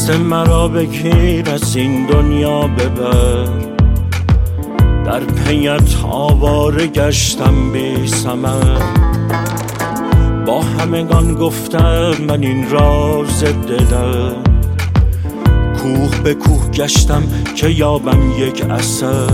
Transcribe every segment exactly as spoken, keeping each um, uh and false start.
دست مرا بگیر از این دنیا ببر، در پیت آواره گشتم بی ثمر. با همگان گفتم من این راز دلم، کوه به کوه گشتم که یابم یک اثر.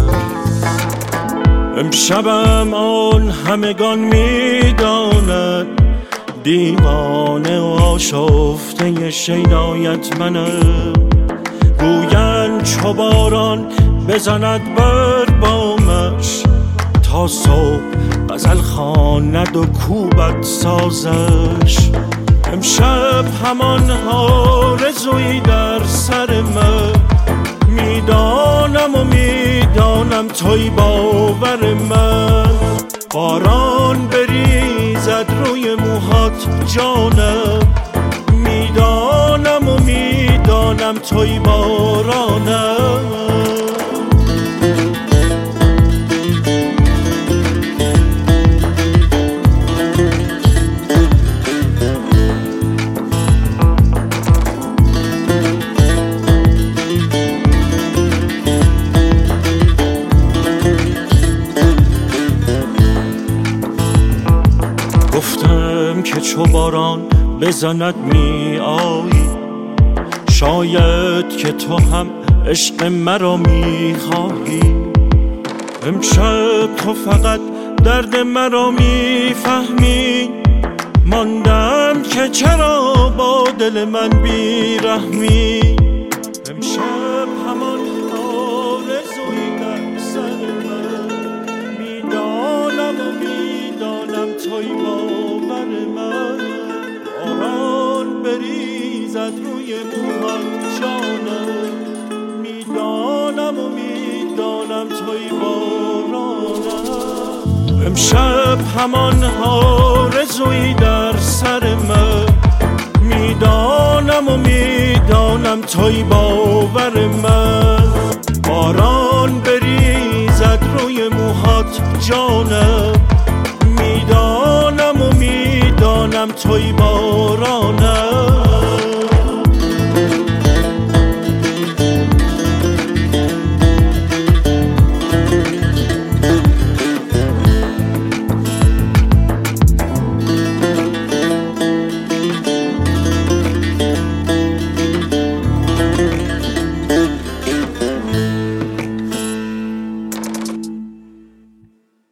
امشبم آن همگان میدانند دیوانه و آشفته شیدایت منم. گویند چو باران بزند بر بامش، تا صبح غزل خواند و کوبد سازش. امشب همان آرزویی در سر من، میدانم و میدانم توی باور من. باران بریزد روی موهات جانم، میدانم و میدانم توی بارانم. گفتم که چو باران بزند می آیی، شاید که تو هم عشق مرا می خواهی. امشب تو فقط درد مرا می فهمی، ماندم که چرا با دل من بی رحمی. امشب همان آرزویی در سر من، میدانم و میدانم توی باور من. باران بریزد روی موهات جانم، میدانم و میدانم توی بارانم. امشب همان آرزویی در سر من، میدانم و میدانم توی باور من. باران بریزد روی موهات جانم، میدانم و میدانم توی بارانم.